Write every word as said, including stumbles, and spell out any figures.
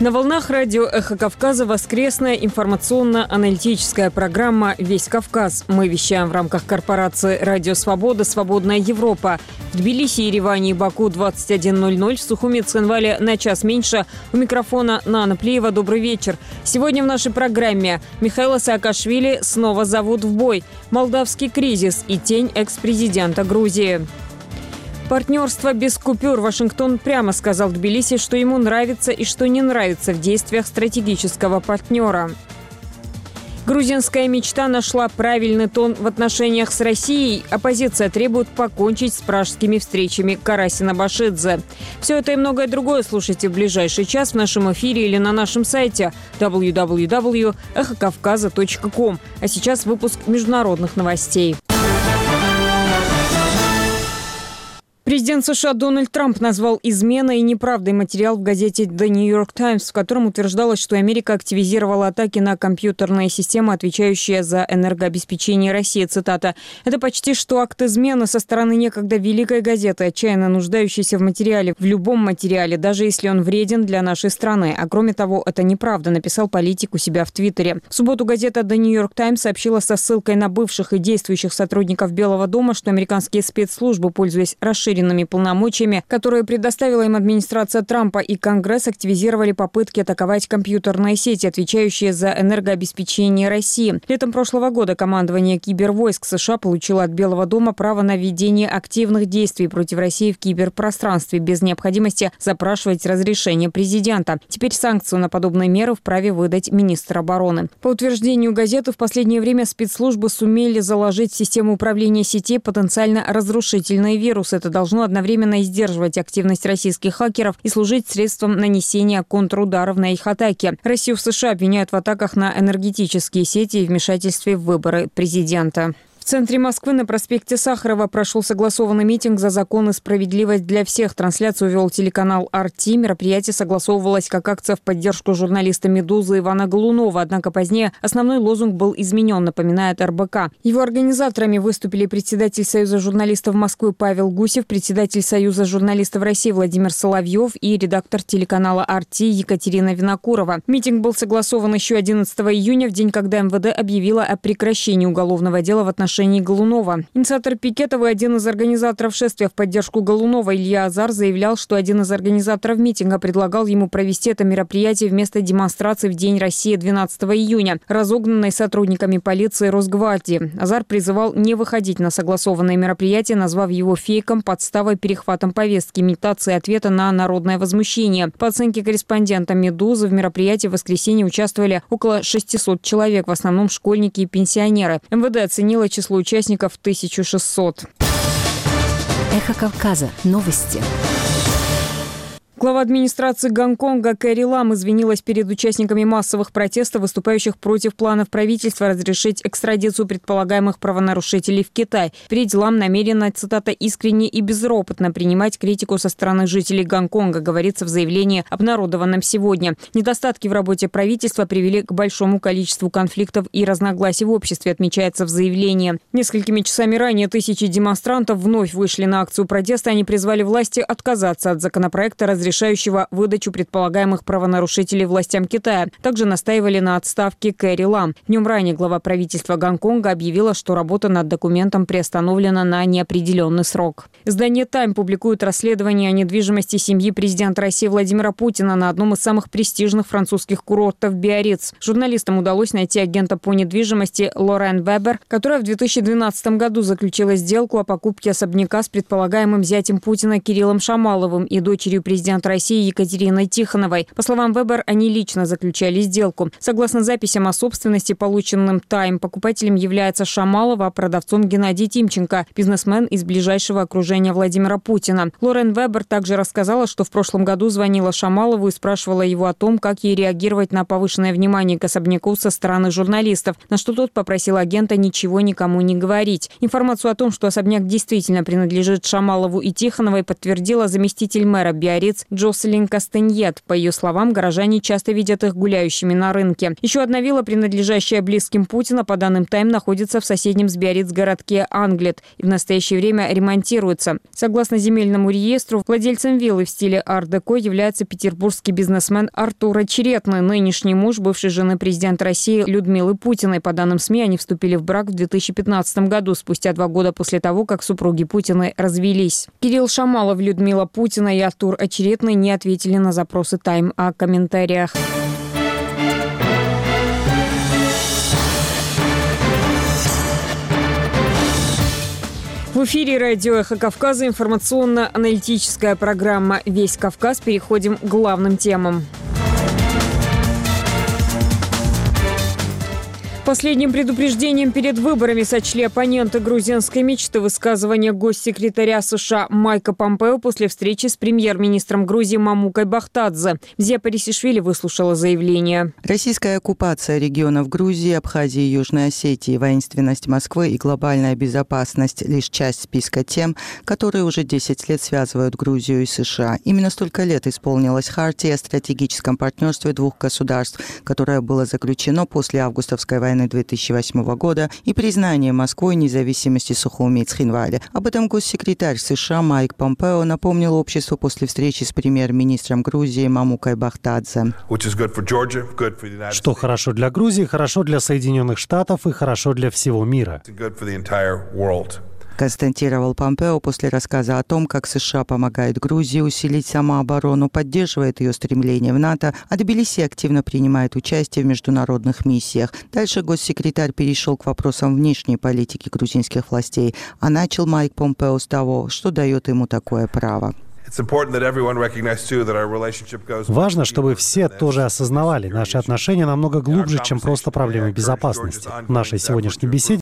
На волнах радио «Эхо Кавказа» воскресная информационно-аналитическая программа «Весь Кавказ». Мы вещаем в рамках корпорации «Радио Свобода. Свободная Европа». В Тбилиси, Ереване и Баку двадцать один ноль ноль, в Сухуми, Цхинвале на час меньше. У микрофона Нана Плиева. Добрый вечер. Сегодня в нашей программе Михаила Саакашвили снова зовут в бой, молдавский кризис и тень экс-президента Грузии. Партнерство без купюр. Вашингтон прямо сказал Тбилиси, что ему нравится и что не нравится в действиях стратегического партнера. Грузинская мечта нашла правильный тон в отношениях с Россией. Оппозиция требует покончить с пражскими встречами Карасина-Башидзе. Все это и многое другое слушайте в ближайший час в нашем эфире или на нашем сайте дабл ю дабл ю дабл ю точка эхо кавказа точка ком. А сейчас выпуск международных новостей. Президент США Дональд Трамп назвал изменой и неправдой материал в газете The New York Times, в котором утверждалось, что Америка активизировала атаки на компьютерные системы, отвечающие за энергообеспечение России. Цитата. «Это почти что акт измены со стороны некогда великой газеты, отчаянно нуждающейся в материале, в любом материале, даже если он вреден для нашей страны. А кроме того, это неправда», написал политик у себя в Твиттере. В субботу газета The New York Times сообщила со ссылкой на бывших и действующих сотрудников Белого дома, что американские спецслужбы, пользуясь расширенными полномочиями, которые предоставила им администрация Трампа и Конгресс, активизировали попытки атаковать компьютерные сети, отвечающие за энергообеспечение России. Летом прошлого года командование кибервойск США получило от Белого дома право на ведение активных действий против России в киберпространстве без необходимости запрашивать разрешение президента. Теперь санкцию на подобные меры вправе выдать министр обороны. По утверждению газеты, в последнее время спецслужбы сумели заложить в систему управления сетей потенциально разрушительные вирусы. Это должно одновременно и сдерживать активность российских хакеров и служить средством нанесения контрударов на их атаки. Россию в США обвиняют в атаках на энергетические сети и вмешательстве в выборы президента. В центре Москвы на проспекте Сахарова прошел согласованный митинг за закон и справедливость для всех. Трансляцию вел телеканал ар ти. Мероприятие согласовывалось как акция в поддержку журналиста «Медузы» Ивана Голунова. Однако позднее основной лозунг был изменен, напоминает эр бэ ка. Его организаторами выступили председатель Союза журналистов Москвы Павел Гусев, председатель Союза журналистов России Владимир Соловьев и редактор телеканала ар ти Екатерина Винокурова. Митинг был согласован еще одиннадцатого июня, в день, когда эм вэ дэ объявила о прекращении уголовного дела в отношении Голунова. Инициатор пикетов и один из организаторов шествия в поддержку Голунова Илья Азар заявлял, что один из организаторов митинга предлагал ему провести это мероприятие вместо демонстрации в День России двенадцатого июня, разогнанной сотрудниками полиции и Росгвардии. Азар призывал не выходить на согласованное мероприятие, назвав его фейком, подставой, перехватом повестки, имитацией ответа на народное возмущение. По оценке корреспондента «Медузы», в мероприятии в воскресенье участвовали около шестисот человек, в основном школьники и пенсионеры. эм вэ дэ оценило число участников тысячу шестьсот. Эхо Кавказа. Новости. Глава администрации Гонконга Кэрри Лам извинилась перед участниками массовых протестов, выступающих против планов правительства разрешить экстрадицию предполагаемых правонарушителей в Китай. Впредь Лам намерена, цитата, «искренне и безропотно принимать критику со стороны жителей Гонконга», говорится в заявлении, обнародованном сегодня. Недостатки в работе правительства привели к большому количеству конфликтов и разногласий в обществе, отмечается в заявлении. Несколькими часами ранее тысячи демонстрантов вновь вышли на акцию протеста. Они призвали власти отказаться от законопроекта, разрешающего решающего выдачу предполагаемых правонарушителей властям Китая. Также настаивали на отставке Кэрри Лам. Днем ранее глава правительства Гонконга объявила, что работа над документом приостановлена на неопределенный срок. Издание «Тайм» публикует расследование о недвижимости семьи президента России Владимира Путина на одном из самых престижных французских курортов Биарриц. Журналистам удалось найти агента по недвижимости Лорен Вебер, которая в две тысячи двенадцатом году заключила сделку о покупке особняка с предполагаемым зятем Путина Кириллом Шамаловым и дочерью президента России Екатериной Тихоновой. По словам Вебер, они лично заключали сделку. Согласно записям о собственности, полученным «Тайм», покупателем является Шамалова, а продавцом Геннадий Тимченко, бизнесмен из ближайшего окружения Владимира Путина. Лорен Вебер также рассказала, что в прошлом году звонила Шамалову и спрашивала его о том, как ей реагировать на повышенное внимание к особняку со стороны журналистов, на что тот попросил агента ничего никому не говорить. Информацию о том, что особняк действительно принадлежит Шамалову и Тихоновой, подтвердила заместитель мэра Биарриц Джоселин Кастаньет. По ее словам, горожане часто видят их гуляющими на рынке. Еще одна вилла, принадлежащая близким Путина, по данным Тайм, находится в соседнем с Биарриц городке Англет и в настоящее время ремонтируется. Согласно земельному реестру, владельцем виллы в стиле ар-деко является петербургский бизнесмен Артур Очеретный, нынешний муж бывшей жены президента России Людмилы Путиной. По данным СМИ, они вступили в брак в две тысячи пятнадцатом году, спустя два года после того, как супруги Путины развелись. Кирилл Шамалов, Людмила Путина и Артур Очеретный не ответили на запросы Тайм о комментариях. В эфире радио «Эхо Кавказа» информационно-аналитическая программа «Весь Кавказ». Переходим к главным темам. Последним предупреждением перед выборами сочли оппоненты грузинской мечты высказывания госсекретаря США Майка Помпео после встречи с премьер-министром Грузии Мамукой Бахтадзе. Зия Парисишвили выслушала заявление. Российская оккупация регионов Грузии, Абхазии и Южной Осетии, воинственность Москвы и глобальная безопасность – лишь часть списка тем, которые уже десять лет связывают Грузию и США. Именно столько лет исполнилась хартия о стратегическом партнерстве двух государств, которое было заключено после августовской войны две тысячи восьмого года и признание Москвой независимости Сухуми и Цхинвали. Об этом госсекретарь США Майк Помпео напомнил обществу после встречи с премьер-министром Грузии Мамукой Бахтадзе. Что хорошо для Грузии, хорошо для Соединенных Штатов и хорошо для всего мира. Констатировал Помпео после рассказа о том, как США помогает Грузии усилить самооборону, поддерживает ее стремление в НАТО, а Тбилиси активно принимает участие в международных миссиях. Дальше госсекретарь перешел к вопросам внешней политики грузинских властей, а начал Майк Помпео с того, что дает ему такое право. Важно, чтобы все тоже осознавали, наши отношения намного глубже, чем просто проблемы безопасности. В нашей сегодняшней беседе